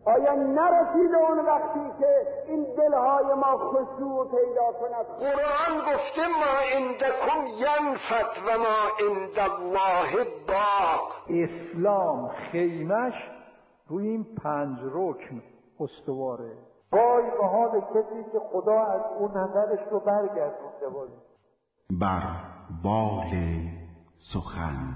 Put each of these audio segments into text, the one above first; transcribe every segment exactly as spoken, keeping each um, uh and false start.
آیا نرسیده اون وقتی که این دلهای ما خشوع پیدا کند؟ قرآن گفته ما عندکم ینفد و ما عند الله باق. اسلام خیمش روی این پنج رکن استواره. وای به حال کسی که خدا از اون نظرش رو برگردونده باشه. بر بال سخن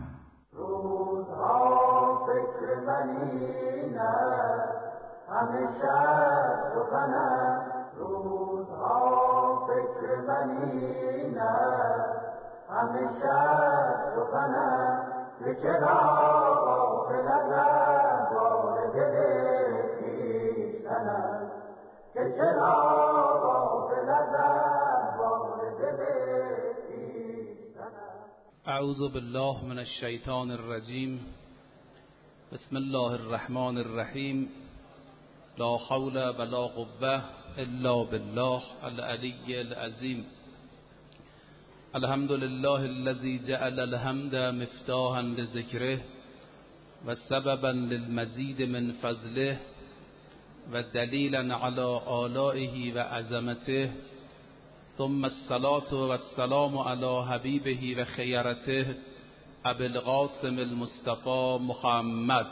روزها فکر منی نه همیشه سخنم، روزها فکر منی نه همیشه سخنم، که چرا غافل ازم بار دل خویشتنم، که چرا غافل ازم بار دل خویشتنم. اعوذ بالله من الشیطان الرجیم. بسم الله الرحمن الرحیم. لا حول ولا قوة الا بالله العلی العظیم. الحمد لله الذي جعل الحمد مفتاحا لذکره و سببا للمزید من فضله و دلیلا علی آلائه و عظمته، ثم الصلاة والسلام علی حبیبه و خیرته ابی القاسم المصطفى محمد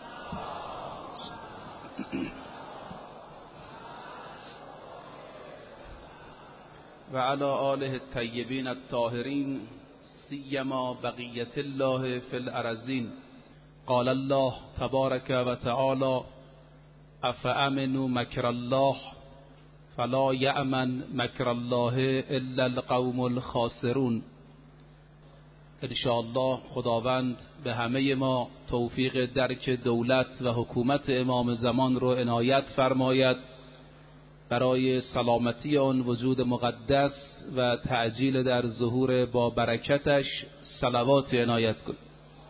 و علی آله الطیبین الطاهرین سیما بقیة الله فی الارضین. قال الله تبارک و تعالی افامنوا مکر الله فلا یأمن مکر الله الا القوم الخاسرون. انشاءالله خداوند به همه ما توفیق درک دولت و حکومت امام زمان رو عنایت فرماید، برای سلامتی آن وجود مقدس و تعجیل در ظهور با برکتش صلوات عنایت کن.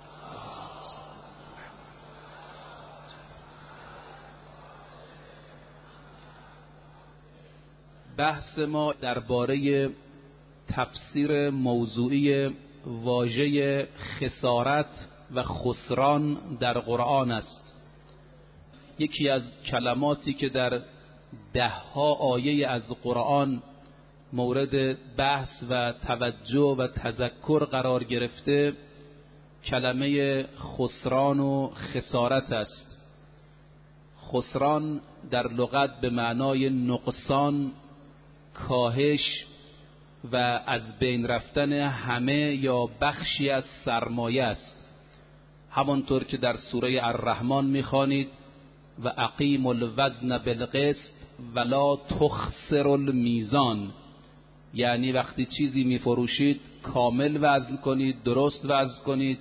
بحث ما درباره تفسیر موضوعی واژه خسارت و خسران در قرآن است. یکی از کلماتی که در ده ها آیه از قرآن مورد بحث و توجه و تذکر قرار گرفته کلمه خسران و خسارت است. خسران در لغت به معنای نقصان، کاهش و از بین رفتن همه یا بخشی از سرمایه است. همانطور که در سوره الرحمن میخوانید و اقیم الوزن بالقسط ولا تخسر المیزان، یعنی وقتی چیزی میفروشید کامل وزن کنید، درست وزن کنید،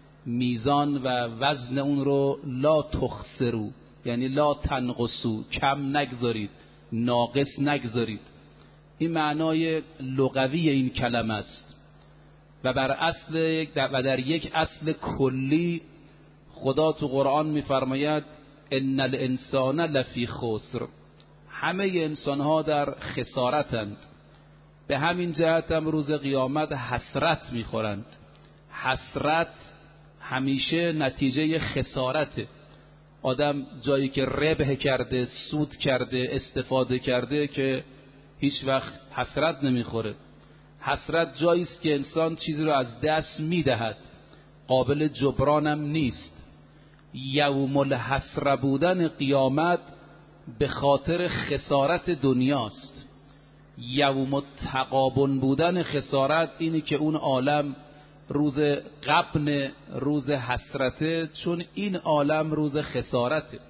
میزان و وزن اون رو لا تخسرو، یعنی لا تنقصو، کم نگذارید، ناقص نگذارید. این معنای لغوی این کلمه است و بر اصل و در یک اصل کلی خدا تو قرآن میفرماید ان الانسان لفی خسر، همه انسان ها در خسارتند. به همین جهت هم روز قیامت حسرت میخورند. حسرت همیشه نتیجه خسارته. آدم جایی که ربح کرده، سود کرده، استفاده کرده که هیچ وقت حسرت نمیخوره. حسرت جایی است که انسان چیزی رو از دست میدهد، قابل جبرانم نیست. یوم الحسره بودن قیامت به خاطر خسارت دنیاست. یوم التغابن بودن خسارت اینی که اون عالم روز غبن، روز حسرته، چون این عالم روز خسارته.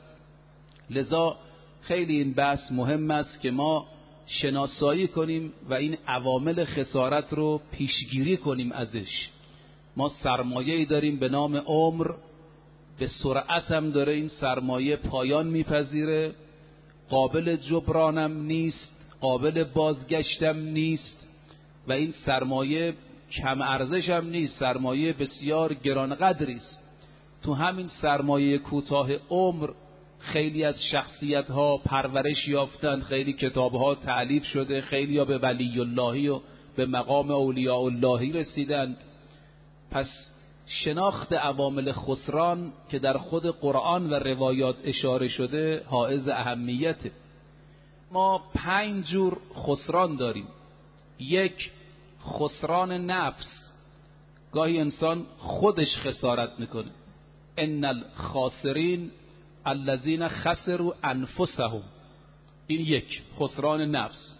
لذا خیلی این بحث مهم است که ما شناسایی کنیم و این عوامل خسارت رو پیشگیری کنیم ازش. ما سرمایه‌ای داریم به نام عمر، به سرعت هم داره این سرمایه پایان میپذیره، قابل جبرانم نیست، قابل بازگشتم نیست و این سرمایه کم ارزش هم نیست، سرمایه بسیار گرانقدری است. تو همین سرمایه کوتاه عمر خیلی از شخصیت ها پرورش یافتند، خیلی کتاب ها تألیف شده، خیلی ها به ولی اللهی و به مقام اولیاء اللهی رسیدند. پس شناخت عوامل خسران که در خود قرآن و روایات اشاره شده حائز اهمیته. ما پنج جور خسران داریم. یک، خسران نفس، گاهی انسان خودش خسارت میکنه. ان الخاسرین الذین خسروا انفسهم، این یک، خسران نفس.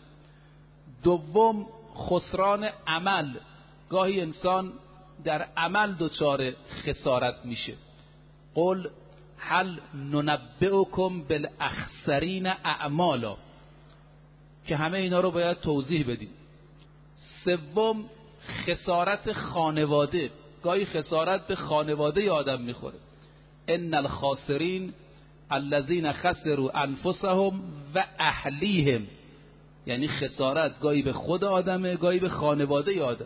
دوم، خسران عمل، گاهی انسان در عمل دچار خسارت میشه. قل هل ننبئکم بالاخسرین اعمالا، که همه اینا رو باید توضیح بدیم. سوم، خسارت خانواده، گاهی خسارت به خانواده آدم میخوره. ان الخاسرین الذین خسروا انفسهم و اهلیهم، یعنی خسارت گاهی به خود آدمه، گاهی به خانواده آدم.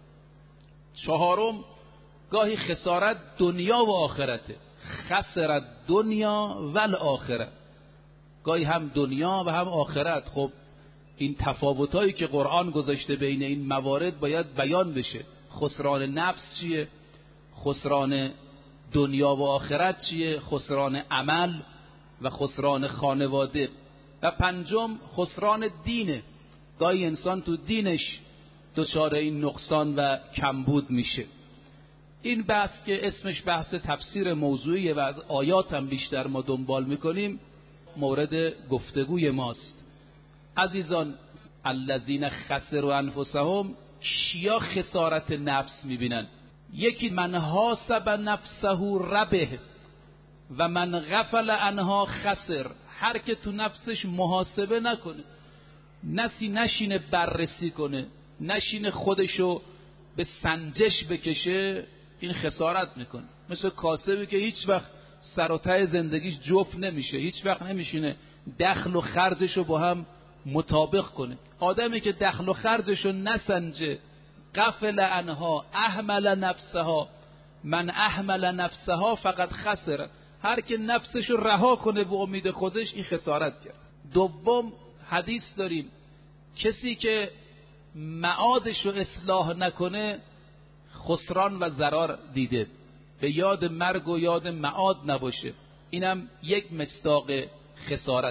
چهارم، گاهی خسارت دنیا و آخرته. خسرت دنیا و الاخره، گاهی هم دنیا و هم آخرت. خب این تفاوتایی که قرآن گذاشته بین این موارد باید بیان بشه. خسران نفس چیه؟ خسران دنیا و آخرت چیه؟ خسران عمل و خسران خانواده. و پنجم، خسران دینه، گاهی انسان تو دینش دچار این نقصان و کمبود میشه. این بحث که اسمش بحث تفسیر موضوعیه و از آیات هم بیشتر ما دنبال میکنیم، مورد گفتگوی ماست. عزیزان، الذین خسروا انفسهم، چیا خسارت نفس میبینن؟ یکی من حاسب نفسه ربح و من غفل عنها خسر. هر که تو نفسش محاسبه نکنه، نسی نشینه بررسی کنه، نشینه خودشو به سنجش بکشه، این خسارت میکنه. مثل کاسبی که هیچ وقت سر و ته زندگیش جفت نمیشه، هیچ وقت نمیشینه دخل و خرجشو با هم مطابق کنه. آدمی که دخل و خرجشو نسنجه، غفل عنها، اهمل نفسها، من اهمل نفسها فقط خسر. هر که نفسشو رها کنه به امید خودش، این خسارت کرد. دوم، حدیث داریم کسی که معادشو اصلاح نکنه خسران و ضرر دیده، به یاد مرگ و یاد معاد نباشه، اینم یک مصداق خسارت.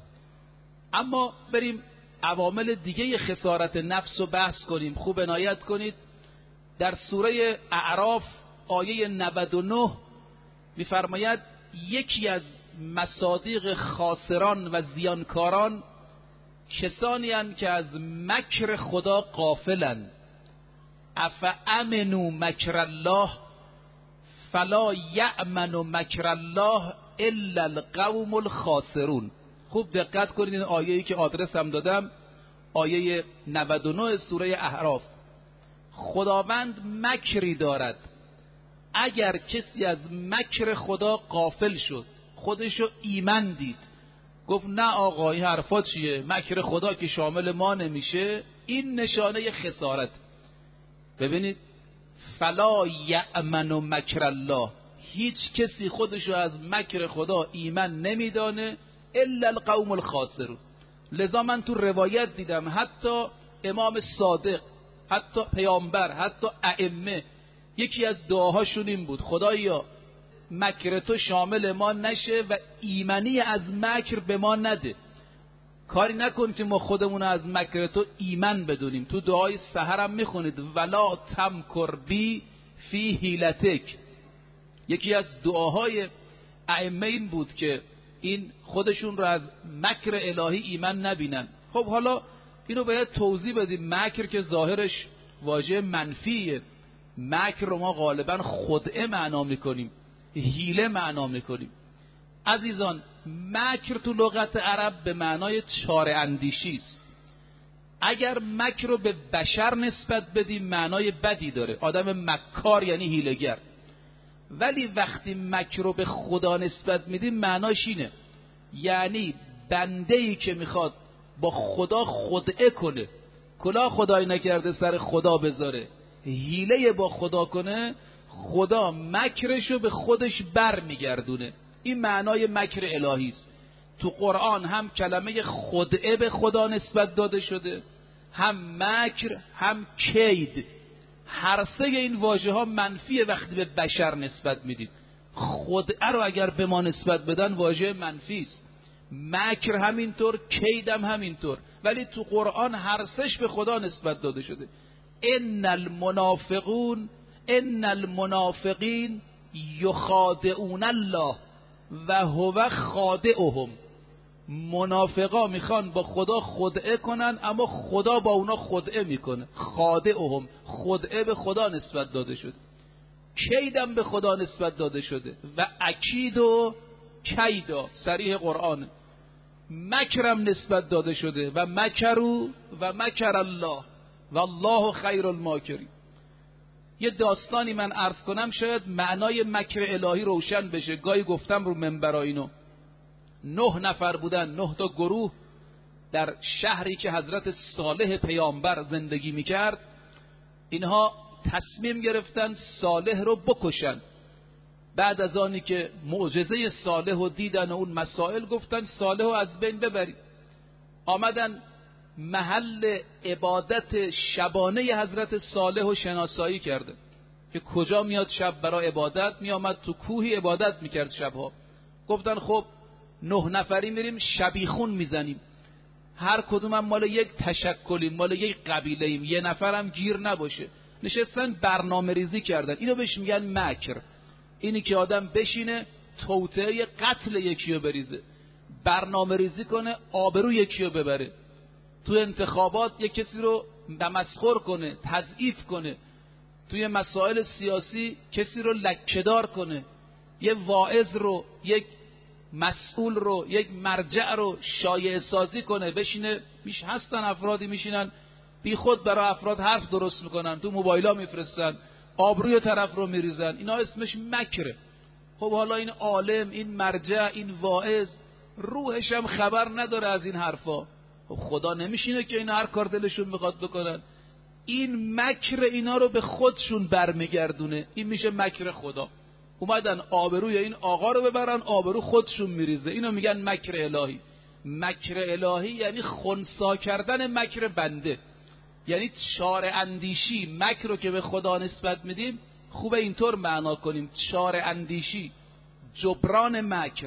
اما بریم عوامل دیگه خسارت نفس رو بحث کنیم. خوب عنایت کنید، در سوره اعراف آیه نود و نه می‌فرماید یکی از مصادیق خاسران و زیانکاران کسانی اند که از مکر خدا غافلند. افامنوا مکر الله فلا یأمن مکر الله الا القوم الخاسرون. خوب دقت کنید، این آیه‌ای که آدرس هم دادم، آیه نود و نه سوره اعراف. خداوند مکری دارد، اگر کسی از مکر خدا غافل شد، خودشو ایمن دید، گفت نه آقا این حرفا چیه، مکر خدا که شامل ما نمیشه، این نشانه خسارت. ببینید، فلا یأمن مکر الله، هیچ کسی خودشو از مکر خدا ایمن نمیدانه الا القوم الخاسرون. لذا من تو روایت دیدم حتی امام صادق، حتی پیامبر، حتی ائمه، یکی از دعاهاشون این بود خدایا مکر تو شامل ما نشه و ایمنی از مکر به ما نده. کاری نکن که ما خودمون از مکر تو ایمن بدونیم. تو دعای سحر هم میخونید ولا تمکر بی فی حیلتک. یکی از دعاهای ائمه این بود که این خودشون رو از مکر الهی ایمن نبینن. خب حالا اینو باید توضیح بدیم. مکر که ظاهرش واژه منفیه، مکر رو ما غالبا خدعه معنا میکنیم، حیله معنا میکنیم. عزیزان، مکر تو لغت عرب به معنای چاره اندیشی است. اگر مکر رو به بشر نسبت بدیم معنای بدی داره، آدم مکار یعنی حیله‌گر. ولی وقتی مکر رو به خدا نسبت میدیم معناش اینه، یعنی بنده‌ای که میخواد با خدا خدعه کنه، کلاه خدای نکرده سر خدا بذاره، حیله با خدا کنه، خدا مکرشو به خودش بر میگردونه. این معنای مکر الهی است. تو قرآن هم کلمه خدعه به خدا نسبت داده شده، هم مکر، هم کید، هر سه این واژه ها منفیه وقتی به بشر نسبت میدید. خدعه رو اگر به ما نسبت بدن واژه منفی است، مکر همینطور، کیدم همینطور، ولی تو قرآن هر سهش به خدا نسبت داده شده. ان المنافقون ان المنافقین یخادعون الله و هو خادعهم. منافقا میخوان با خدا خدعه کنن اما خدا با اونا خدعه میکنه. خادعهم، خدعه به خدا نسبت داده شده. کیدم به خدا نسبت داده شده و اکید و کیدا صریح قرآن. مکرم نسبت داده شده و مکرو و مکر الله و الله خیر الماکرین. یه داستانی من عرض کنم شاید معنای مکر الهی روشن بشه. گاهی گفتم رو منبرا اینو. نه نفر بودن، نه تا گروه در شهری که حضرت صالح پیامبر زندگی میکرد. اینها تصمیم گرفتن صالح رو بکشن. بعد از آنی که معجزه صالح رو دیدن و اون مسائل، گفتن صالح رو از بین ببرید. آمدن محل عبادت شبانه حضرت صالح رو شناسایی کرده که کجا میاد شب برای عبادت. میامد تو کوهی عبادت میکرد شبها. گفتن خب نه نفری میریم شبیخون میزنیم، هر کدوم هم مال یک تشکلیم، مال یک قبیله‌ایم، یه نفرم گیر نباشه. نشستن برنامه ریزی کردن. اینو بهش میگن مکر. اینی که آدم بشینه توطئه قتل یکی رو بریزه، برنامه ریزی کنه آبرو یکی رو ببره، تو انتخابات یک کسی رو تمسخر کنه، تضعیف کنه، توی مسائل سیاسی کسی رو لکه‌دار کنه، یه واعظ رو، یک مسئول رو، یک مرجع رو شایعه سازی کنه. بشینه، میش هستن افرادی میشینن بی خود برای افراد حرف درست میکنن، تو موبایلا میفرستن، آبروی طرف رو میریزن. اینا اسمش مکره. خب حالا این عالم، این مرجع، این واعظ روحش هم خبر نداره از این حرفا. خب خدا نمیشینه که این هر کار دلشون میخواد بکنن. این مکر اینا رو به خودشون برمیگردونه. این میشه مکر خدا. اومدن آبروی این آقا رو ببرن، آبرو خودشون میریزه. اینو میگن مکر الهی. مکر الهی یعنی خنثی کردن مکر بنده، یعنی چاره اندیشی. مکر رو که به خدا نسبت میدیم خوبه اینطور معنا کنیم، چاره اندیشی، جبران مکر.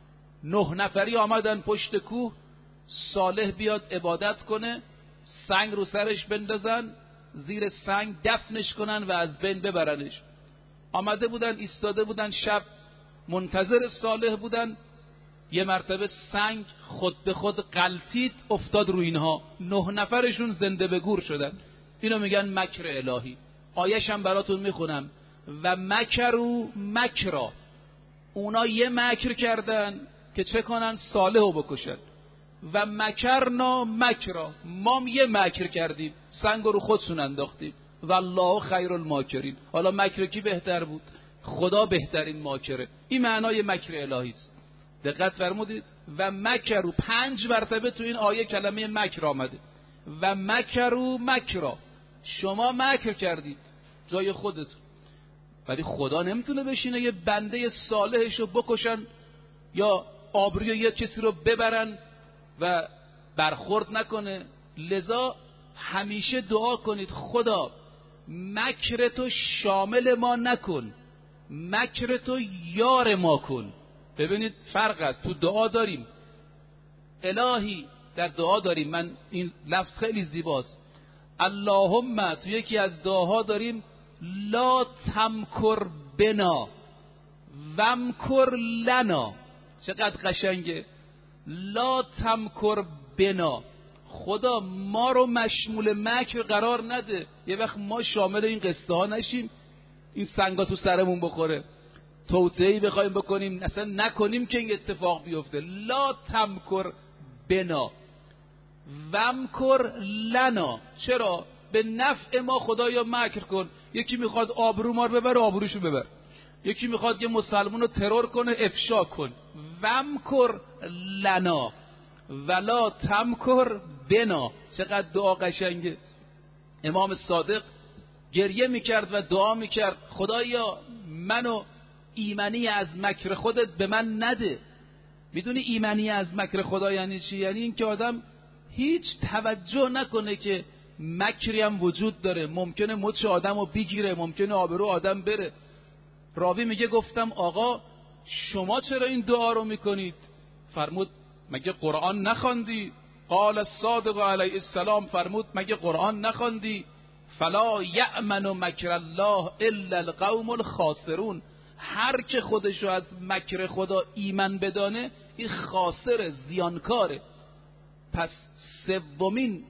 نه نفری آمدن پشت کوه، صالح بیاد عبادت کنه، سنگ رو سرش بندازن، زیر سنگ دفنش کنن و از بین ببرنش. آمده بودن، ایستاده بودن، شب منتظر صالح بودن. یه مرتبه سنگ خود به خود غلطید، افتاد رو اینها. نه نفرشون زنده به گور شدن. اینو میگن مکر الهی. آیش هم براتون میخونم. و مکرو مکرا. اونا یه مکر کردن که چه کنن؟ صالح رو بکشن. و مکرنا مکرا. ما یه مکر کردیم، سنگ رو خودشون انداختیم. والله خیر الماکرین. حالا مکر کی بهتر بود؟ خدا بهترین ماکره. این معنای مکر الهی است. دقت فرمودید؟ و مکرو، پنج مرتبه تو این آیه کلمه مکر آمده. و مکرو مکرا. شما مکر کردید جای خودتون، ولی خدا نمیتونه بشینه یه بنده صالحش رو بکشن یا آبروی یه کسی رو ببرن و برخورد نکنه. لذا همیشه دعا کنید خدا مکر تو شامل ما نکن، مکر تو یار ما کن. ببینید فرق است. تو دعا داریم الهی، در دعا داریم، من این لفظ خیلی زیباست، اللهم. تو یکی از دعاها داریم لا تمکر بنا ومکر لنا. چقدر قشنگه. لا تمکر بنا. خدا ما رو مشمول مکر قرار نده. یه وقت ما شامل این قصه ها نشیم، این سنگا تو سرمون بخوره، توطئه‌ای بخوایم بکنیم، اصلا نکنیم که این اتفاق بیفته. لا تمکر بنا ومکر لنا. چرا؟ به نفع ما خدایا مکر کن. یکی میخواد آبرو ما رو ببر، آبروشو ببر. یکی میخواد یه مسلمان رو ترور کنه، افشا کن. ومکر لنا ولا تمکر بنا. چقدر دعا قشنگه. امام صادق گریه میکرد و دعا میکرد خدایا منو ایمنی از مکر خودت به من نده. میدونی ایمنی از مکر خدا یعنی چی؟ یعنی این که آدم هیچ توجه نکنه که مکری هم وجود داره، ممکنه مچ آدم رو بگیره، ممکنه آبرو آدم بره. راوی میگه گفتم آقا شما چرا این دعا رو میکنید؟ فرمود مگه قرآن نخواندی؟ قال الصادق علیه السلام فرمود مگه قرآن نخواندی؟ فلا یأمن مکر الله الا القوم الخاسرون. هر که خودشو از مکر خدا ایمن بدانه این خاسر، زیانکاره. پس سومین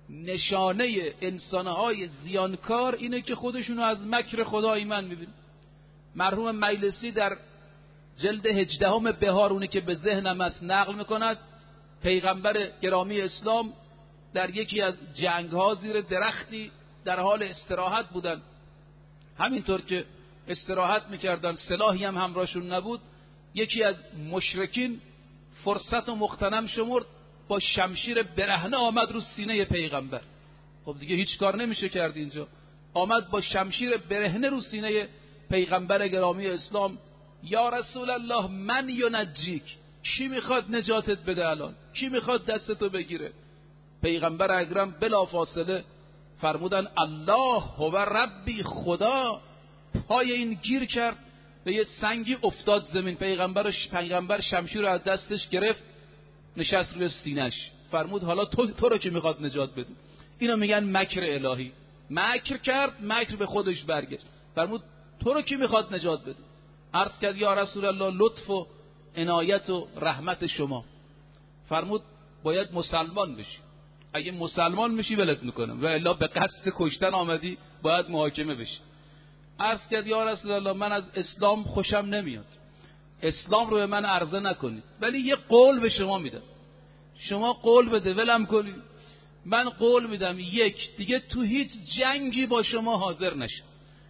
نشانه انسانهای زیانکار اینه که خودشونو از مکر خدا ایمن میبینن. مرحوم مجلسی در جلد هجدهم بهار، اونی که به ذهنم است، نقل میکند پیغمبر گرامی اسلام در یکی از جنگها زیر درختی در حال استراحت بودن. همینطور که استراحت میکردن سلاحی هم همراهشون نبود، یکی از مشرکین فرصت و مغتنم شمرد، با شمشیر برهنه آمد رو سینه پیغمبر. خب دیگه هیچ کار نمیشه کرد اینجا. آمد با شمشیر برهنه رو سینه پیغمبر گرامی اسلام. یا رسول الله من ینجیک، کی میخواد نجاتت بده الان؟ کی میخواد دستتو بگیره؟ پیغمبر اکرم بلا فاصله فرمودن الله هو ربی، خدا. پای این گیر کرد، به یه سنگی افتاد زمین. پیغمبرش پیغمبر شمشیر رو از دستش گرفت، نشست روی سینش. فرمود حالا تو تو رو که میخواد نجات بده. اینو میگن مکر الهی. مکر کرد، مکر به خودش برگشت. فرمود تو رو که میخواد نجات بده. عرض کرد یا رسول الله لطف و عنایت و رحمت شما. فرمود باید مسلمان بشی، اگه مسلمان میشی ولت میکنم، و الا به قصد کشتن آمدی باید محاکمه بشی. عرض کرد یا رسول الله من از اسلام خوشم نمیاد، اسلام رو به من عرضه نکنید، ولی یه قول به شما میدم، شما قول بده ولم کنید. من قول میدم یک، دیگه تو هیچ جنگی با شما حاضر نشم.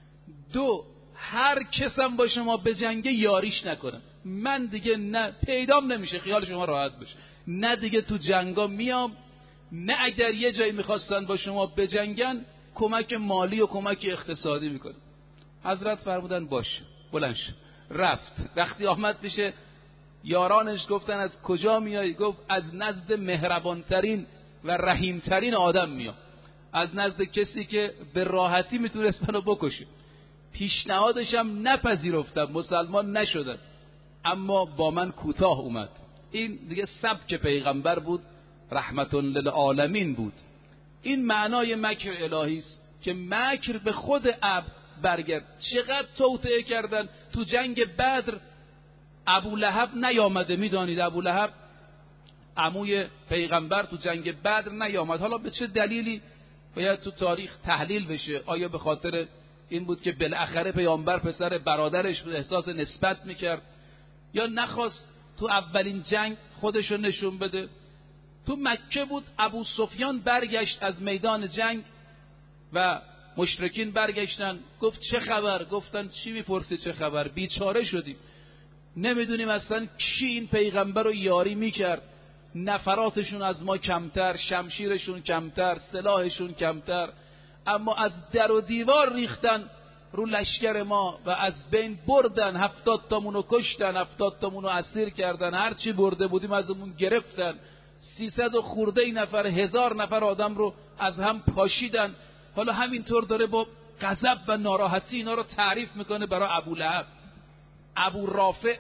دو، هر کسم با شما به جنگ یاریش نکنم. من دیگه نه پیدام نمیشه، خیال شما راحت بشه، نه دیگه تو جنگا میام، نه اگر یه جایی میخواستن با شما بجنگن کمک مالی و کمک اقتصادی میکنم. حضرت فرمودن باشه، بلند شد رفت. وقتی آمد میشه یارانش گفتن از کجا میای؟ گفت از نزد مهربانترین و رحیمترین آدم میام، از نزد کسی که به راحتی میتونست منو بکشه. پیشنهادشم نپذیرفتم، مسلمان نشدم، اما با من کوتاه اومد. این دیگه سبک پیغمبر بود، رحمت للعالمین بود. این معنای مکر الهی است که مکر به خود اب برگرد. چقدر توطئه کردن تو جنگ بدر. ابو لهب نیامده، میدانید ابو لهب عموی پیغمبر تو جنگ بدر نیامد. حالا به چه دلیلی باید تو تاریخ تحلیل بشه. آیا به خاطر این بود که بالاخره پیامبر پسر برادرش بود، احساس نسبت میکرد، یا نخواست تو اولین جنگ خودشو نشون بده؟ تو مکه بود، ابو سفیان برگشت از میدان جنگ و مشرکین برگشتن. گفت چه خبر؟ گفتن چی میپرسی چه خبر؟ بیچاره شدیم، نمیدونیم اصلا کی این پیغمبر رو یاری میکرد. نفراتشون از ما کمتر، شمشیرشون کمتر، سلاحشون کمتر، اما از در و دیوار ریختن رو لشکر ما و از بین بردن. هفتاد تامونو کشتن، هفتاد تامونو اسیر کردن، هرچی برده بودیم از اون گرفتن. سیصد و خورده نفر، هزار نفر آدم رو از هم پاشیدن. حالا همینطور داره با غضب و ناراحتی اینا رو تعریف میکنه برای ابو لهب. ابو رافع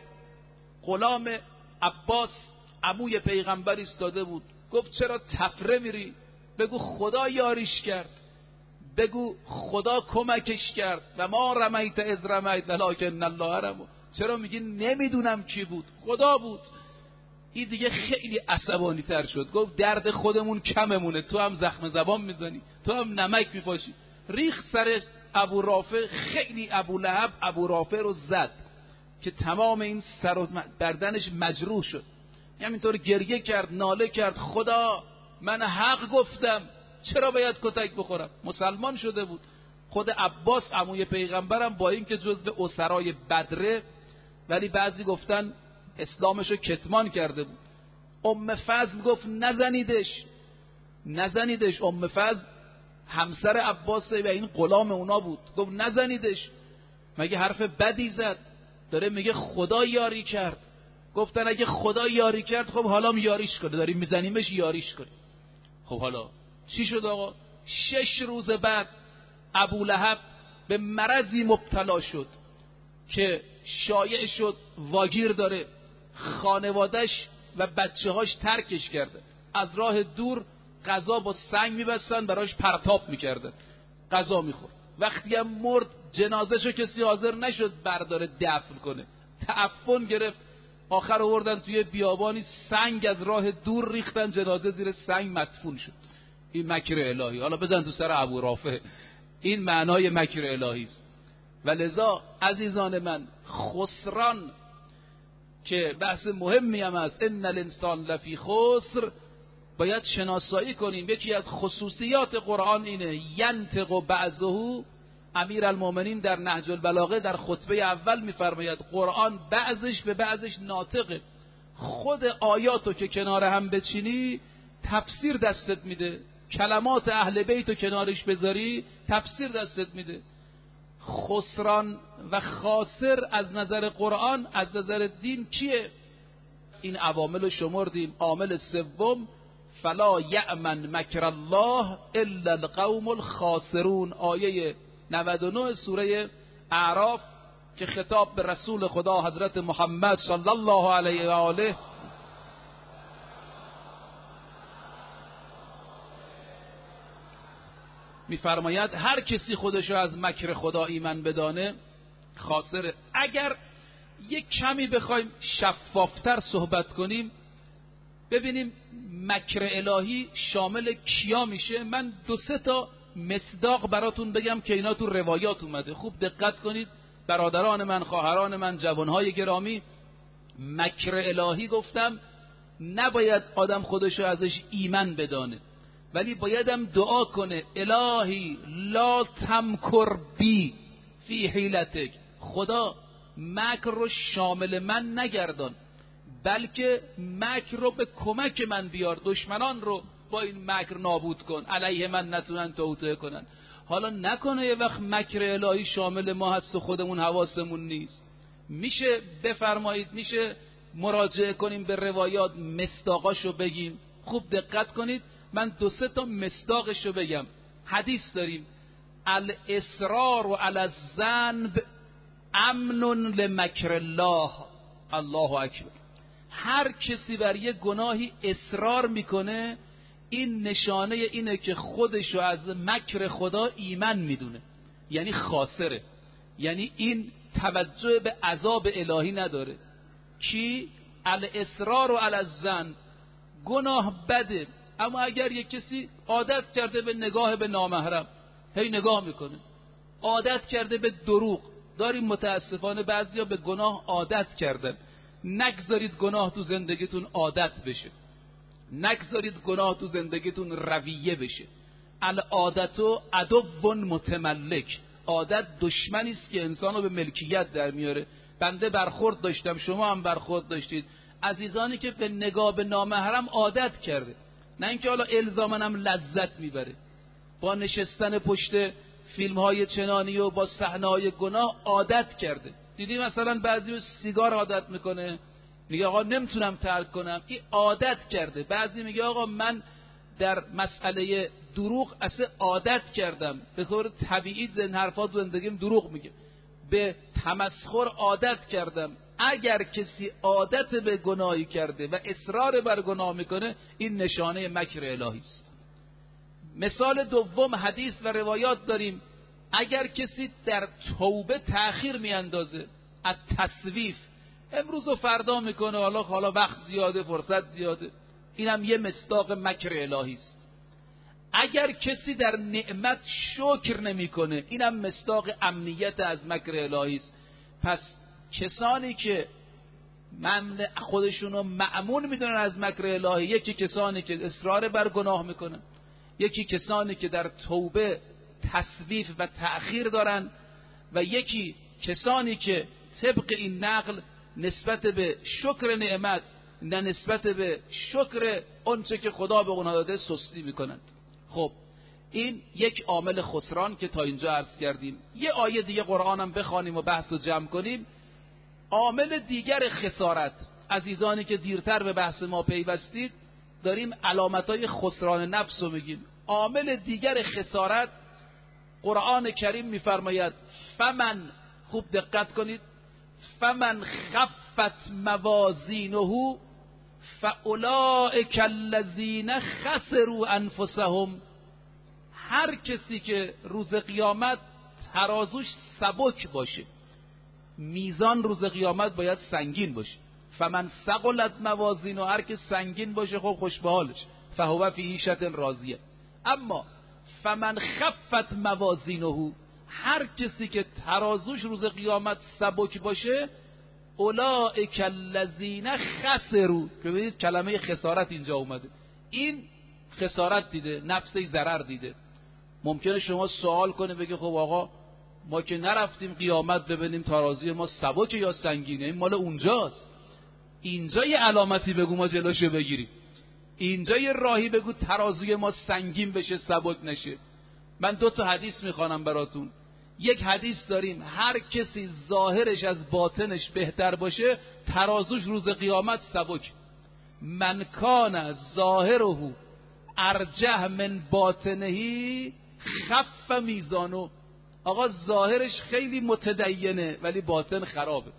غلام عباس عموی پیغمبر ایستاده بود. گفت چرا تفره میری؟ بگو خدا یاریش کرد، بگو خدا کمکش کرد. و ما رمیت از رمیت ولکن الله رمی. چرا میگی نمیدونم کی بود؟ خدا بود. این دیگه خیلی عصبانی تر شد. گفت درد خودمون کممونه، تو هم زخم زبان میزنی، تو هم نمک میپاشی. ریخ سر ابو رافع. خیلی ابو لهب ابو رافع رو زد که تمام این سر و بدنش مجروح شد. همینطور گریه کرد، ناله کرد، خدا من حق گفتم، چرا باید کتک بخورم؟ مسلمان شده بود. خود عباس عموی پیغمبرم با اینکه جزو اسرای بدره، ولی بعضی گفتن اسلامشو کتمان کرده بود. ام فضل گفت نزنیدش، نزنیدش. ام فضل همسر عباس و این غلام اونا بود. گفت نزنیدش، مگه حرف بدی زد؟ داره میگه خدا یاری کرد. گفتن اگه خدا یاری کرد خب حالا یاریش کنه، داریم میزنیمش یاریش کنه. خب حالا چی شد آقا؟ شش روز بعد ابولهب به مرضی مبتلا شد که شایع شد واگیر داره، خانوادش و بچه هاش ترکش کرده، از راه دور غذا با سنگ میبستن براش پرتاب میکردن، غذا میخورد. وقتی هم مرد جنازهشو کسی حاضر نشد برداره دفن کنه، تعفن گرفت، آخر آوردن توی بیابانی سنگ از راه دور ریختن، جنازه زیر سنگ مدفون شد. این مکر الهی. حالا بزن تو سر ابو رافع، این معنای مکر الهی است. و لذا عزیزان من، خسران که بحث مهمی هم است، ان الانسان لفی خسر، باید شناسایی کنیم. یکی از خصوصیات قرآن اینه، ینطق بعضه، امیر المومنین در نهج البلاغه در خطبه اول میفرماید قرآن بعضش به بعضش ناطقه. خود آیاتو که کنار هم بچینی تفسیر دستت میده، کلمات اهل بیتو کنارش بذاری تفسیر دستت میده. خسران و خاسر از نظر قرآن، از نظر دین کیه؟ این عوامل رو شمردیم. عامل سوم، فلا یأمن مکر الله الا القوم الخاسرون، آیه نود و نه سوره اعراف که خطاب به رسول خدا حضرت محمد صلی الله علیه و آله میفرماید هر کسی خودشو از مکر خدا ایمن بدانه خاسره. اگر یک کمی بخوایم شفافتر صحبت کنیم، ببینیم مکر الهی شامل کیا میشه. من دو سه تا مصداق براتون بگم که اینا تو روایات اومده. خوب دقت کنید برادران من، خواهران من، جوانهای گرامی. مکر الهی گفتم نباید آدم خودشو ازش ایمن بدانه، ولی بایدم دعا کنه الهی لا تمکر بی فی حیلتک، خدا مکر رو شامل من نگردان، بلکه مکر رو به کمک من بیار، دشمنان رو با این مکر نابود کن، علیه من نتونن توطئه کنن. حالا نکنه یه وقت مکر الهی شامل ما هست و خودمون حواسمون نیست. میشه بفرمایید، میشه مراجعه کنیم به روایات، مصداقاشو بگیم. خوب دقت کنید، من دو سه تا مصداقشو بگم. حدیث داریم الاصرار و علی الذنب امن لمکر الله. الله اکبر. هر کسی بر یه گناهی اصرار میکنه، این نشانه اینه که خودشو از مکر خدا ایمن میدونه، یعنی خاسره، یعنی این توجه به عذاب الهی نداره. کی؟ الاصرار و علی الذنب. گناه بده، اما اگر یک کسی عادت کرده به نگاه به نامحرم، هی نگاه میکنه، عادت کرده به دروغ، داریم متاسفانه بعضیا به گناه عادت کردن. نگذارید گناه تو زندگیتون عادت بشه، نگذارید گناه تو زندگیتون رویه بشه. العادتو عدو متملک، عادت دشمنی است که انسانو به ملکیت در میاره. بنده برخورد داشتم، شما هم برخورد داشتید، عزیزانی که به نگاه به نامحرم عادت کرده، نه اینکه حالا الزاماً هم لذت میبره، با نشستن پشت فیلم های چنانی و با صحنه های گناه عادت کرده. دیدی مثلا بعضی سیگار عادت میکنه، میگه آقا نمیتونم ترک کنم، این عادت کرده. بعضی میگه آقا من در مسئله دروغ اصلا عادت کردم، به طور طبیعی زن حرفات زندگیم دروغ میگه، به تمسخر عادت کردم. اگر کسی عادت به گناهی کرده و اصرار بر گناه میکنه، این نشانه مکر الهی است. مثال دوم، حدیث و روایات داریم، اگر کسی در توبه تأخیر میاندازه، از تسویف، امروز و فردا میکنه، حالا حالا وقت زیاده، فرصت زیاده، اینم یه مصداق مکر الهی است. اگر کسی در نعمت شکر نمیکنه، اینم مصداق امنیت از مکر الهی است. پس کسانی که من خودشونو مأمون میدونن از مکر الهی، یکی کسانی که اصرار بر گناه میکنن، یکی کسانی که در توبه تسویف و تأخیر دارن، و یکی کسانی که طبق این نقل نسبت به شکر نعمت نه نسبت به شکر آنچه که خدا به اونها داده سستی میکنند. خب این یک عامل خسران که تا اینجا عرض کردیم. یه آیه دیگه قرآن هم بخوانیم و بحث رو جمع کنیم. عامل دیگر خسارت، عزیزانی که دیرتر به بحث ما پیوستید، داریم علامتهای خسران نفس رو میگیم. عامل دیگر خسارت، قرآن کریم میفرماید فمن، خوب دقت کنید، فمن خفت موازینه فاولئک الذین خسروا انفسهم. هر کسی که روز قیامت ترازوش سبک باشه، میزان روز قیامت باید سنگین باشه. فمن ثقلت موازینه، هر که سنگین باشه خب خوش به حالش، فهو فی عیشة راضیه. اما فمن خفت موازینه، هر کسی که ترازوش روز قیامت سبک باشه، اولئک الذین خسروا. ببینید کلمه خسارت اینجا اومده، این خسارت دیده، نفسش ضرر دیده. ممکنه شما سوال کنه بگه خب آقا ما که نرفتیم قیامت ببینیم ترازوی ما سبک یا سنگینه، این مال اونجاست. اینجا یه علامتی بگو ما جلوشو بگیریم، اینجا یه راهی بگو ترازوی ما سنگین بشه سبک نشه. من دو تا حدیث میخوانم براتون. یک حدیث داریم هر کسی ظاهرش از باطنش بهتر باشه ترازوش روز قیامت سبک. من کان ظاهره ارجح من باطنه خف میزانه. آقا ظاهرش خیلی متدینه ولی باطن خرابه،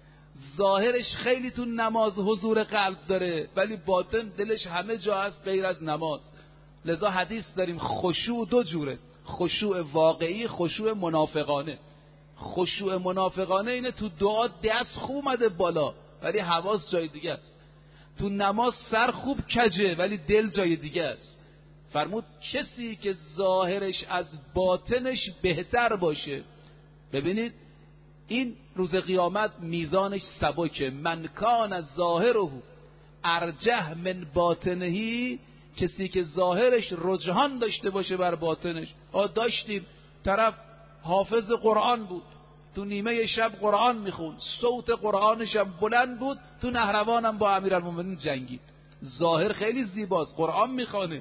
ظاهرش خیلی تو نماز حضور قلب داره ولی باطن دلش همه جا هست غیر از نماز. لذا حدیث داریم خشوع دو جوره، خشوع واقعی، خشوع منافقانه. خشوع منافقانه اینه تو دعا دست خوب اومده بالا ولی حواس جای دیگه است، تو نماز سر خوب کجه ولی دل جای دیگه است. فرمود کسی که ظاهرش از باطنش بهتر باشه، ببینید این روز قیامت میزانش سبکه. من کان ظاهره ارجح من باطنه، کسی که ظاهرش رجحان داشته باشه بر باطنش. آ داشتیم طرف حافظ قرآن بود، تو نیمه شب قرآن میخوند، صوت قرآنش هم بلند بود، تو نهروانم با امیرالمومنین جنگید. ظاهر خیلی زیباست، قرآن میخوانه.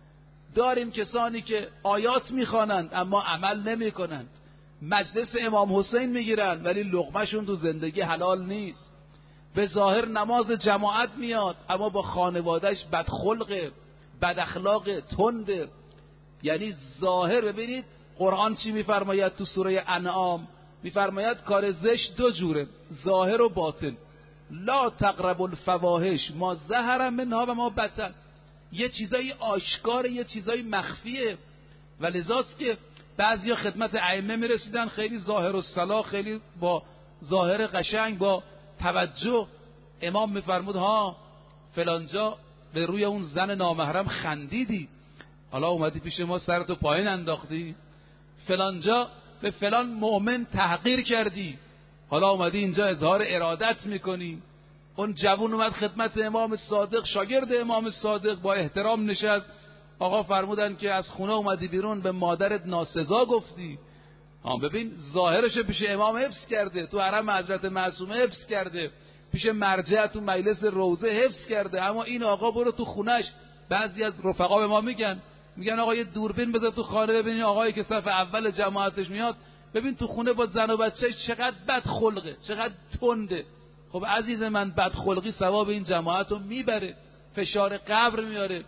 داریم کسانی که آیات میخوانند اما عمل نمیکنند، مجلس امام حسین میگیرن ولی لقمهشون تو زندگی حلال نیست. به ظاهر نماز جماعت میاد اما با خانوادهش بدخلقه، بد اخلاقه، تنده. یعنی ظاهر. ببینید قرآن چی میفرماید تو سوره انعام؟ میفرماید کار زشت دو جوره، ظاهر و باطن. لا تقربوا الفواحش ما ظهر منها و ما بطن. یه چیزای آشکاره یه چیزای مخفیه، و لذاست که بعضیا خدمت ائمه میرسیدن خیلی ظاهر و صلاح، خیلی با ظاهر قشنگ، با توجه. امام میفرمود ها فلانجا به روی اون زن نامحرم خندیدی، حالا اومدی پیش ما سرتو پایین انداختی. فلانجا به فلان مؤمن تحقیر کردی، حالا اومدی اینجا اظهار ارادت میکنی. اون جوون اومد خدمت امام صادق، شاگرد امام صادق، با احترام نشست. آقا فرمودن که از خونه اومدی بیرون به مادرت ناسزا گفتی. ها ببین ظاهرش پیش امام حفظ کرده، تو حرم حضرت معصومه حفظ کرده، پیش مرجع تو مجلس روضه حفظ کرده. اما این آقا برو تو خونش. بعضی از رفقا به ما میگن میگن آقا یه دوربین بذار تو خانه ببینی آقایی که صف اول جماعتش میاد، ببین تو خونه با زن و بچه‌ش چقدر بد خلقه، چقدر تنده. خب عزیز من بدخلقی ثواب این جماعت رو میبره، فشار قبر میاره.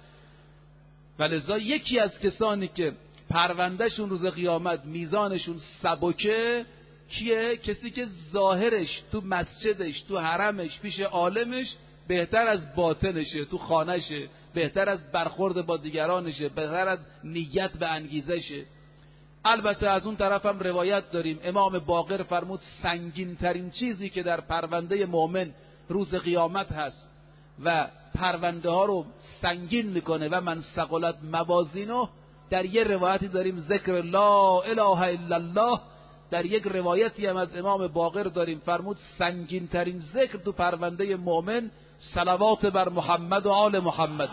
ولذا یکی از کسانی که پروندهشون روز قیامت میزانشون سبکه کیه؟ کسی که ظاهرش تو مسجدش، تو حرمش، پیش عالمش بهتر از باطنشه، تو خانهشه بهتر از برخورد با دیگرانشه، بهتر از نیت و انگیزشه. البته از اون طرف هم روایت داریم امام باقر فرمود سنگین ترین چیزی که در پرونده مؤمن روز قیامت هست و پرونده ها رو سنگین میکنه و من ثقلت موازینه، در یه روایتی داریم ذکر لا اله الا الله، در یک روایتی هم از امام باقر داریم فرمود سنگین ترین ذکر تو پرونده مؤمن صلوات بر محمد و آل محمد.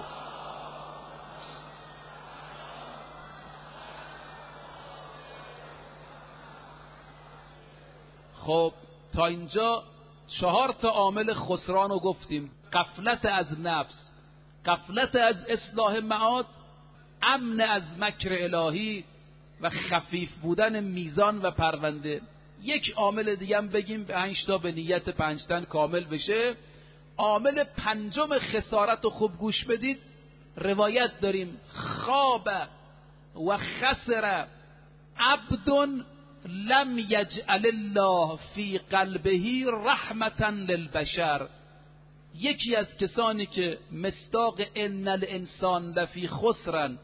خب تا اینجا چهار تا عامل خسران رو گفتیم: غفلت از نفس، غفلت از اصلاح معاد، امن از مکر الهی و خفیف بودن میزان و پرونده. یک عامل دیگه هم بگیم پنج تا به نیت پنجتن کامل بشه. عامل پنجم خسارت رو خوب گوش بدید. روایت داریم خواب و خسر عبد لم یجعل الله فی قلبه رحمتا للبشر. یکی از کسانی که مصداق ان الانسان لفی خسرن،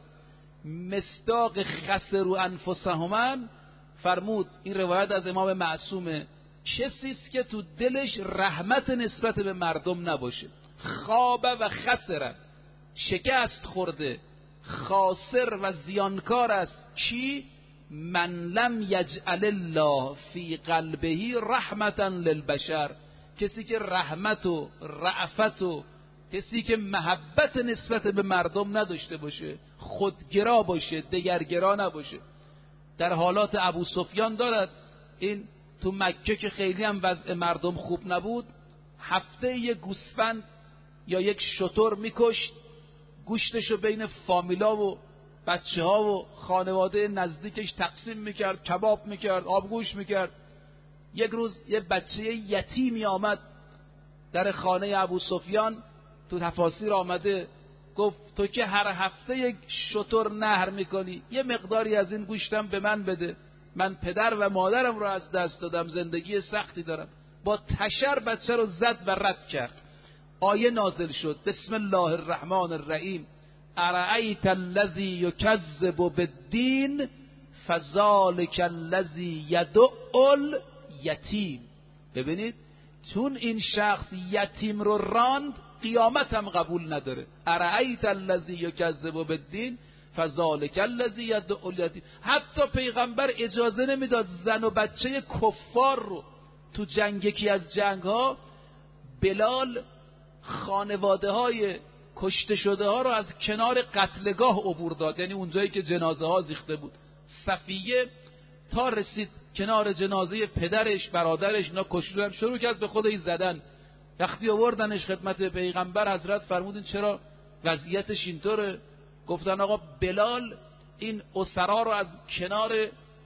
مصداق خسروا انفسهم، فرمود این روایت از امام معصومه، کسی است که تو دلش رحمت نسبت به مردم نباشه. خواب و خسر، شکست خورده، خاسر و زیانکار است. کی؟ من لم یجعل الله فی قلبه رحمتا للبشر، کسی که رحمت و رأفت و کسی که محبت نسبت به مردم نداشته باشه، خودگرا باشه، دگرگرا نباشه. در حالات ابو سفیان دارد، این تو مکه که خیلی هم وضع مردم خوب نبود، هفته یک گوسفند یا یک شتر میکشت، گوشتشو بین فامیلا و بچه ها و خانواده نزدیکش تقسیم میکرد، کباب میکرد، آبگوش میکرد. یک روز یه بچه یتیمی آمد در خانه ابو سفیان، تو تفاسیر آمده گفت تو که هر هفته یک شتر نهر میکنی، یه مقداری از این گوشتم به من بده، من پدر و مادرم رو از دست دادم، زندگی سختی دارم. با تشر بچه رو زد و رد کرد. آیه نازل شد، بسم الله الرحمن الرحیم، ارأیت الذی یکذب بالدین فذلک الذی یدع الیتیم. ببینید چون این شخص یتیم رو راند، قیامت هم قبول نداره. ارأیت الذی یکذب بالدین فذلک الذی یدع الیتیم. حتی پیغمبر اجازه نمیداد زن و بچه کفار رو تو جنگ، یکی از جنگ ها، بلال خانواده های کشته شده ها رو از کنار قتلگاه عبور داد، یعنی اونجایی که جنازه ها زیخته بود. صفیه تا رسید کنار جنازه پدرش، برادرش، اینا کشته شروع کرد به خودش زدن. وقتی آوردنش خدمت پیغمبر، حضرت فرمودین چرا وضعیتش اینطوره؟ گفتن آقا بلال این اسرا رو از کنار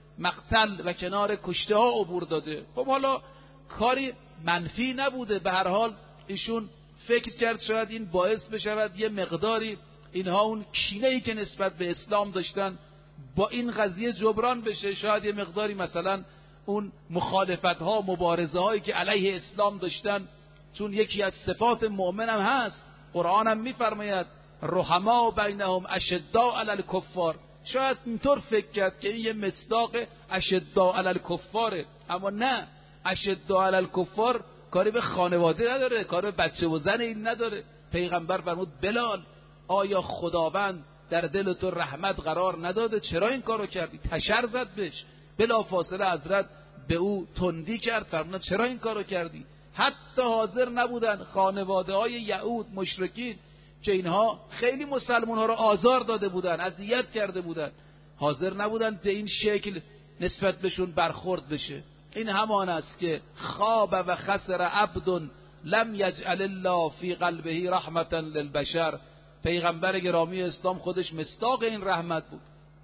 مقتل و کنار کشته ها عبور داده. خب حالا کاری منفی نبوده، به هر حال ایشون فکر کرد شاید این باعث بشود یه مقداری اینها اون کینه‌ای که نسبت به اسلام داشتن با این قضیه جبران بشه، شاید یه مقداری مثلا اون مخالفت ها، مبارزه هایی که علیه اسلام داشتن، چون یکی از صفات مؤمن هم هست، قرآن هم میفرماید رحما بینهم اشداء علی الکفار. شاید اینطور فکر کرد که این یه مصداق اشداء علی الکفاره، اما نه، اشداء علی الکفار کاری به خانواده نداره، کاری به بچه و زن این نداره. پیغمبر فرمود بلال آیا خداوند در دل تو رحمت قرار نداده؟ چرا این کارو کردی؟ تشر زد بهش. بلا فاصله حضرت به او تندی کرد، فرمود چرا این کارو کردی؟ حتی حاضر نبودن خانواده های یهود مشرکین که اینها خیلی مسلمان ها رو آزار داده بودن، اذیت کرده بودن، حاضر نبودن به این شکل نسبت بهشون برخورد بشه. این همان است که خواب و خسر عبد لم یجعل الله فی قلبه رحمتا للبشر. پیغمبر گرامی اسلام خودش مصداق این رحمت بود.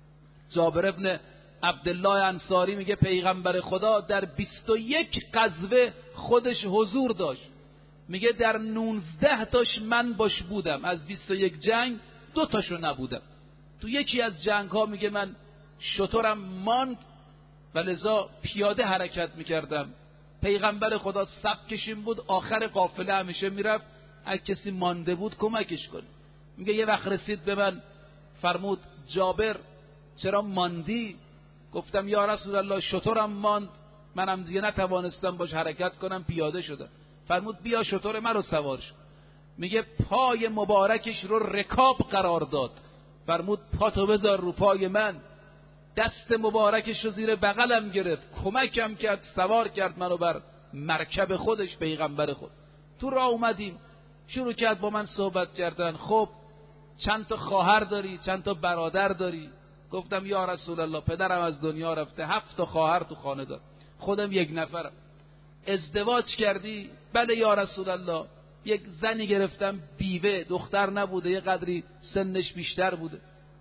جابر ابن عبدالله انصاری میگه پیغمبر خدا در بیست و یک غزوه خودش حضور داشت. میگه در نوزده تاش من باش بودم، از بیست و یک جنگ دو تاشو نبودم. تو یکی از جنگ ها میگه من شترم ماند و لذا پیاده حرکت میکردم. پیغمبر خدا سبکش این بود آخر قافله همیشه میرفت اگه کسی مانده بود کمکش کنه. میگه یه وقت رسید به من، فرمود جابر چرا ماندی؟ گفتم یا رسول الله شترم ماند، منم دیگه نتوانستم باش حرکت کنم، پیاده شدم. فرمود بیا شتر من رو سوار شو. میگه پای مبارکش رو رکاب قرار داد، فرمود پاتو بذار رو پای من. دست مبارکش رو زیر بغلم گرفت، کمکم کرد، سوار کرد منو بر مرکب خودش. پیغمبر خود تو راه اومدیم، شروع کرد با من صحبت کردن. خب چند تا خواهر داری؟ چند تا برادر داری؟ گفتم یا رسول الله پدرم از دنیا رفته، هفت تا خواهر تو خانه دار، خودم یک نفرم. ازدواج کردی؟ بله یا رسول الله، یک زنی گرفتم بیوه، دختر نبوده، یه قدری سنش بیشتر بوده.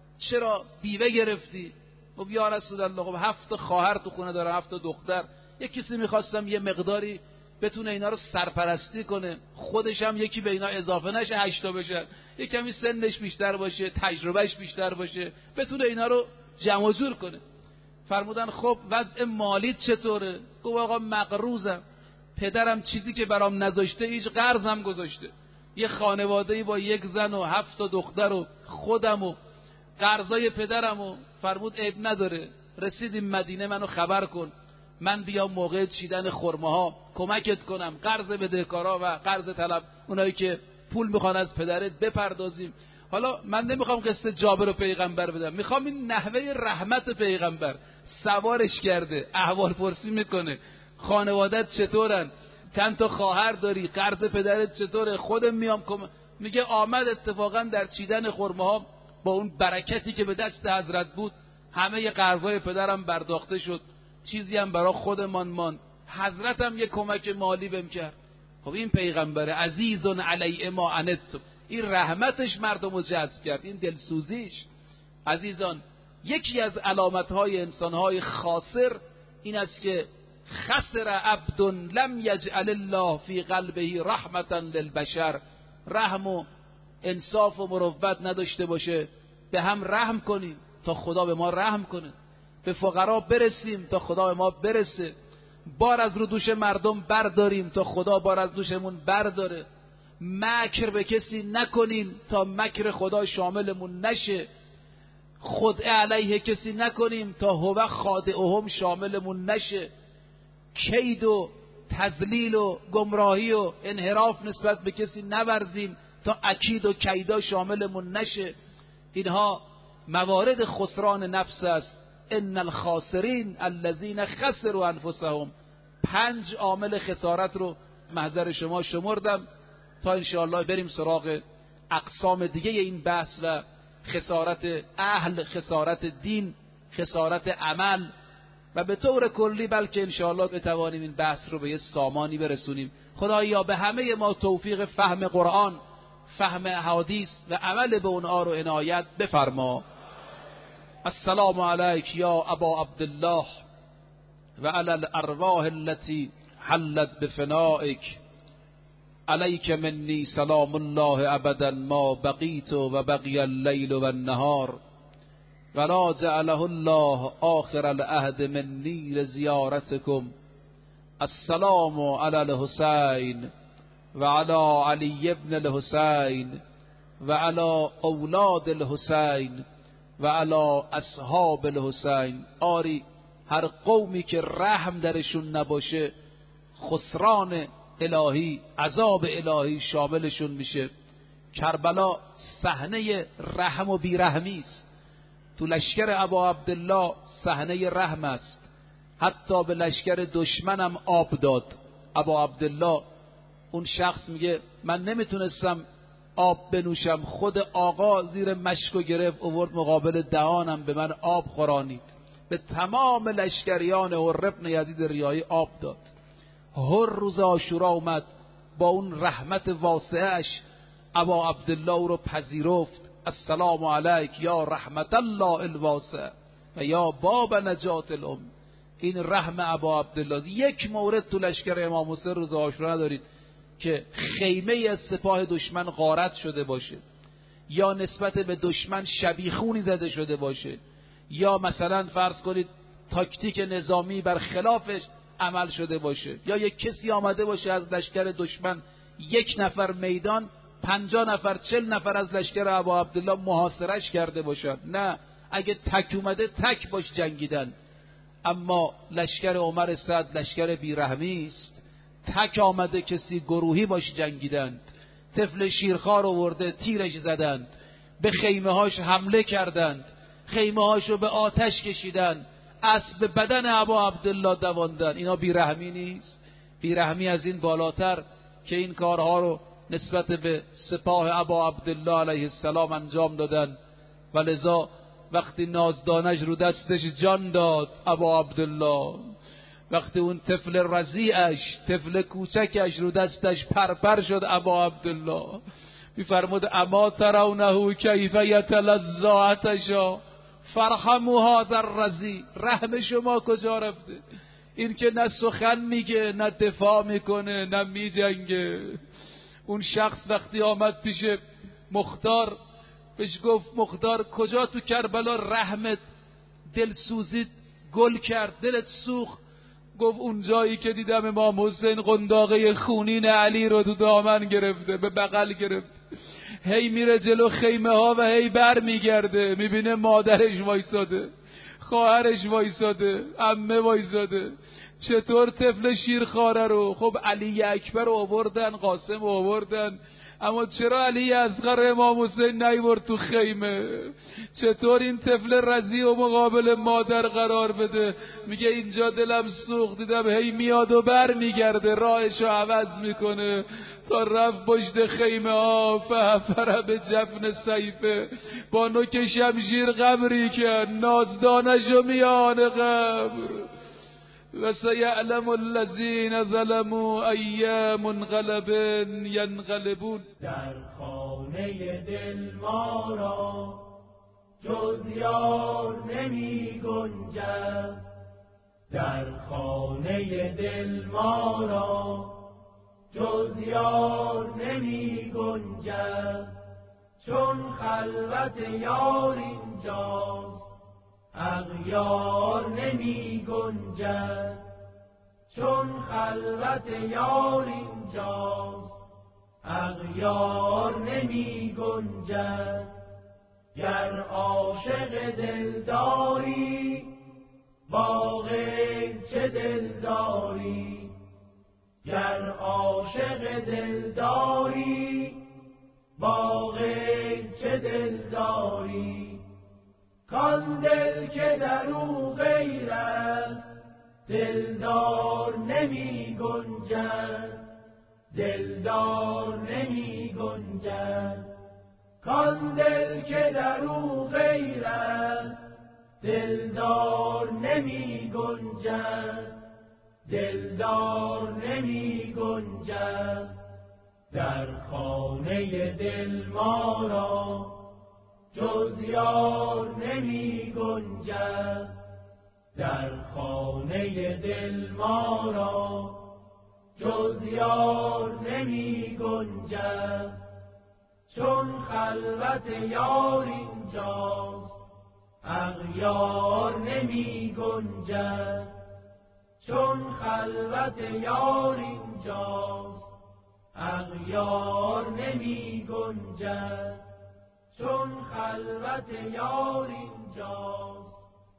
چرا بیوه گرفتی؟ خب یا رسول الله خب هفت خواهر تو خونه دارم، هفت دختر، یک کسی میخواستم یه مقداری بتونه اینا رو سرپرستی کنه، خودش هم یکی به اینا اضافه نشه، هشتا بشه، یک کمی سنش بیشتر باشه، تجربهش بیشتر باشه، بتونه اینا رو جمع و جور کنه. فرمودن خب وضع مالیت چطوره؟ گفت آقا مقروضم، پدرم چیزی که برام نذاشته هیچ قرضم گذاشته، یه خانواده‌ای با یک زن و هفت تا دختر و خودم و قرضای پدرم. و فرمود عیب نداره، رسیدیم مدینه منو خبر کن، من بیام موقع چیدن خرماها کمکت کنم، قرض بدهکارا و قرض طلب اونایی که پول میخوان از پدرت بپردازیم. حالا من نمیخوام قصه جابر و پیغمبر بدم، میخوام این نحوه رحمت پیغمبر. سوارش کرده، احوال پرسی میکنه، خانوادت چطورن، چند تا خواهر داری، قرض پدرت چطوره، خودم میام کم... میگه آمد اتفاقا در چیدن خرماها با اون برکتی که به دست حضرت بود همه قرضای پدرم برداخته شد، چیزی هم برای خودمان مان، حضرتم یه کمک مالی بهم کرد. خب این پیغمبر عزیز علی ما عنتم، این رحمتش مردم رو جذب کرد، این دلسوزیش. عزیزان یکی از علامتهای انسانهای خاسر این است که خسر عبد لم یجعل الله فی قلبه رحمتا للبشر، رحم و انصاف و مروت نداشته باشه. به هم رحم کنیم تا خدا به ما رحم کنه، به فقرا برسیم تا خدا به ما برسه، بار از رو دوش مردم برداریم تا خدا بار از دوشمون برداره، مکر به کسی نکنیم تا مکر خدا شاملمون نشه، خدعه علیه کسی نکنیم تا هو خادعهم شاملمون نشه، کید و تذلیل و گمراهی و انحراف نسبت به کسی نورزیم تا اکید و کیدا شاملمون نشه. اینها موارد خسران نفس است. ان الخاسرین الذین خسروا انفسهم. پنج عامل خسارت رو محضر شما شمردم تا انشاءالله بریم سراغ اقسام دیگه این بحث و خسارت اهل، خسارت دین، خسارت عمل و به طور کلی بلکه انشاءالله بتوانیم این بحث رو به یه سامانی برسونیم. خدایا به همه ما توفیق فهم قرآن، فهم احادیث و عمل به اونها رو عنایت بفرما. السلام علیک یا ابا عبدالله و علی الارواح التي حلت بفنائک، علیک منی سلام الله ابدا ما بقیت و بقی اللیل و النهار، ولا جعله الله آخر العهد منی لزیارتکم. السلام علی الحسین و علی علی ابن الحسین و علی اولاد الحسین و علی اصحاب الحسین. آری هر قومی که رحم درشون نباشه خسران الهی، عذاب الهی شاملشون میشه. کربلا صحنه رحم و بیرحمی است. تو لشکر ابا عبدالله صحنه رحم است، حتی به لشکر دشمنم آب داد. ابا عبدالله اون شخص میگه من نمیتونستم آب بنوشم، خود آقا زیر مشکو گرفت آورد مقابل دهانم به من آب خورانید. به تمام لشکریان حر ابن یزید ریاحی آب داد. هر روز عاشورا اومد با اون رحمت واسعش، ابا عبدالله او رو پذیرفت. السلام علیک یا رحمت الله الواسع و یا باب نجات الام. این رحم ابا عبدالله. یک مورد تو لشکر امام حسین روز عاشورا ندارید که خیمه از سپاه دشمن غارت شده باشه، یا نسبت به دشمن شبیخونی زده شده باشه، یا مثلا فرض کنید تاکتیک نظامی بر خلافش عمل شده باشه، یا یک کسی آمده باشه از لشکر دشمن یک نفر میدان پنجاه نفر چل نفر از لشکر ابا عبدالله محاصرش کرده باشن. نه، اگه تک اومده تک باش جنگیدن. اما لشکر عمر سعد لشکر بیرحمی است، تک آمده کسی گروهی باش جنگیدند. طفل شیرخوار آورده تیرش زدند، به خیمه هاش حمله کردند، خیمه هاشو به آتش کشیدند، اسب بدن ابا عبدالله دواندن. اینا بیرحمی نیست؟ بیرحمی از این بالاتر که این کارها رو نسبت به سپاه ابا عبدالله علیه السلام انجام دادن. و لذا وقتی نازدانش رو دستش جان داد ابا عبدالله، وقتی اون طفل رضیعش، طفل کوچکش رو دستش پرپر شد ابا عبدالله، میفرمود اما ترونه کیف یتلظی عطشا فرحموا هذا الرضیع. رحم شما کجا رفته؟ این که نه سخن میگه، نه دفاع میکنه، نه میجنگه. اون شخص وقتی آمد پیش مختار بهش گفت مختار کجا تو کربلا رحمت دل سوزید گل کرد، دلت سوخت، گفت اون جایی که دیدم امام حسین قنداقه خونین علی رو تو دامن گرفته، به بغل گرفته، هی میره جلو خیمه ها و هی بر میگرده، میبینه مادرش وایساده، خواهرش وایساده، عمه وایساده، چطور طفل شیرخواره رو، خب علی اکبر رو آوردن، قاسم رو آوردن، اما چرا علی اصغر امام حسین نیورد تو خیمه؟ چطور این طفل رضیع و مقابل مادر قرار بده؟ میگه اینجا دلم سوخت، دیدم هی میاد و بر میگرده، راهشو عوض میکنه تا رفت پشت خیمه ها، فهفره به جفن سیفه، با نوک شمشیر قمری کرد، نازدانشو میان قبر. و سیعلم الذین ظلموا ای منقلب ینقلبون. در خانه دل ما را جز یار نمی گنجد، در خانه دل ما را جز یار نمی گنجد، چون خلوت یار اینجاست اغیار نمی گنجد، چون خلوت یار اینجاست اغیار نمی گنجد. گر عاشق دلداری با غیر چه دلداری، گر عاشق دلداری با غیر چه دلداری، کان دل که در او غیر است دلدار نمی گنجد، دلدار نمی گنجد، کان دل که در او غیر است دلدار نمی گنجد، دلدار نمی گنجد. در خانه دل ما را جز یار نمی گنجد، در خانه دل ما را جز یار نمی گنجد، چون خلوت یار اینجاست اغیار نمی گنجد، چون خلوت یار اینجاست اغیار نمی گنجد، چون خلوت یار اینجاست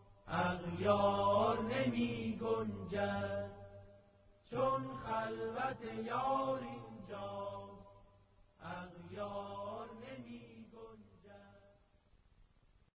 اغیار نمی گنجد، چون خلوت یار اینجاست اغیار نمی